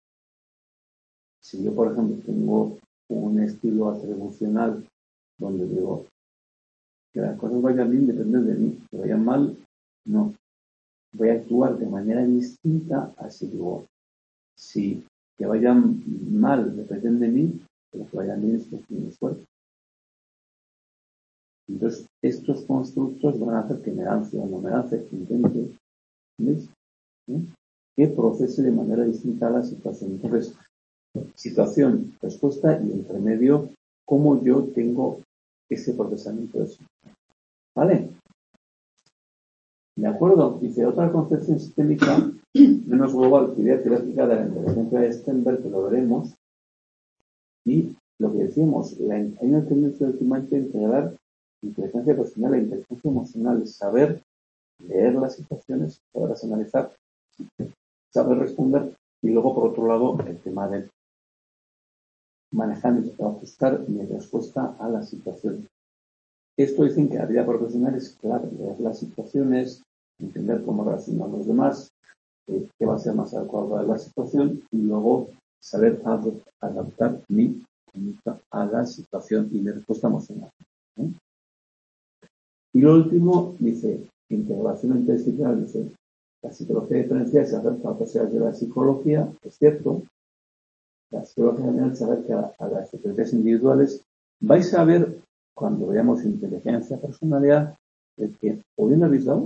si yo, por ejemplo, tengo un estilo atribucional donde digo que las cosas vayan bien depende de mí, que vayan mal, no. Voy a actuar de manera distinta a si digo, si que vayan mal depende de mí, pero que vayan bien es que mi esfuerzo. Entonces, estos constructos van a hacer que me lance o no me lance, que intente, ¿ves? ¿Eh? Que procese de manera distinta la situación. Entonces, situación, respuesta y entre medio, cómo yo tengo ese procesamiento de eso. ¿Vale? ¿De acuerdo? Dice, otra concepción sistémica menos global, idea teórica de la inteligencia de Stenberg, que lo veremos, y lo que decíamos, la, hay una tendencia últimamente a integrar inteligencia personal e inteligencia emocional, saber leer las situaciones, saberlas analizar, saber responder, y luego, por otro lado, el tema de manejar y ajustar mi respuesta a la situación. Esto dicen que la vida profesional es clave, leer las situaciones, entender cómo relacionar a los demás, eh, qué va a ser más adecuado a la situación y luego saber adaptar mi conducta a la situación y mi respuesta emocional. ¿eh? Y lo último, dice, integración interdisciplinar, dice, la psicología diferencial se acerca a otras áreas de la psicología, es cierto, la psicología general se acerca a las experiencias individuales. Vais a ver, cuando veamos inteligencia, personalidad, el que, o bien habéis dado,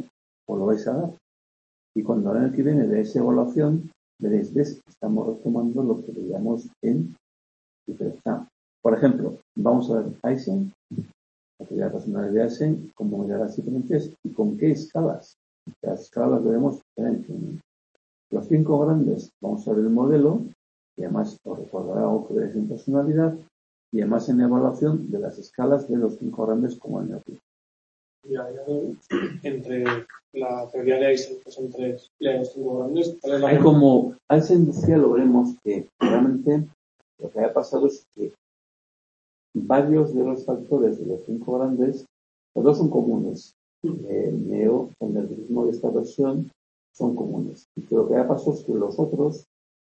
os lo vais a dar. Y cuando el año que viene de esa evaluación, veréis, ves, estamos retomando lo que veíamos en diferencia. Por ejemplo, vamos a ver Eisen, la actividad personal de Eisen, cómo mirar las diferencias y con qué escalas. Las escalas veremos en los cinco grandes. Vamos a ver el modelo, y además os recordará algo que veréis en personalidad, y además en evaluación de las escalas de los cinco grandes como en el otro.
Y a día de hoy, entre la teoría de Eisen, que son tres, y los cinco grandes, ¿cuál es la
Hay como, Eisen decía, lo veremos, que realmente lo que ha pasado es que varios de los factores de los cinco grandes, los dos son comunes. El neo, el nerviosismo de esta versión son comunes. Y que lo que ha pasado es que los otros,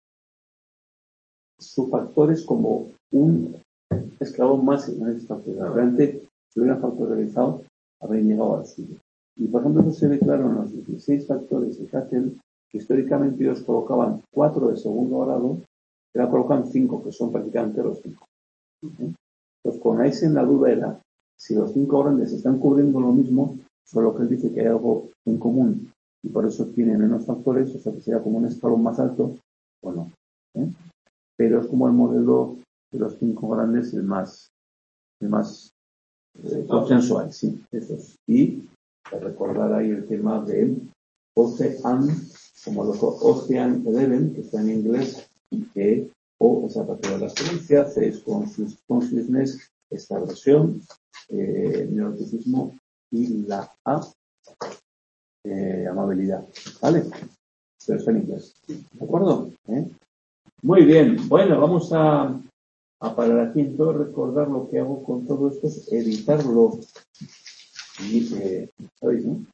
su factor es como un escalón más en esta sociedad. Realmente, si hubieran factorizado, habrían llegado al suyo. Y por ejemplo, eso se ve claro en los dieciséis factores de Cattell, que históricamente ellos colocaban cuatro de segundo grado, y ahora colocan cinco, que son prácticamente los cinco. ¿Eh? Entonces, con Eisen la duda era si los cinco grandes están cubriendo lo mismo, solo que él dice que hay algo en común y por eso tiene menos factores, o sea que sería como un escalón más alto, o no. ¿Eh? Pero es como el modelo de los cinco grandes el más, el más eh, consensual, sí, esos. Y recordar ahí el tema de Ocean, como los Ocean Eleven, que está en inglés, que O es a partir de la experiencia, C es consciousness, esta versión, eh, neuroticismo y la A, eh, amabilidad. ¿Vale? Pero está en inglés. ¿De acuerdo? ¿Eh? Muy bien. Bueno, vamos a, a parar aquí. Entonces, recordar lo que hago con todo esto es editarlo. Y, eh, ¿sabéis, no?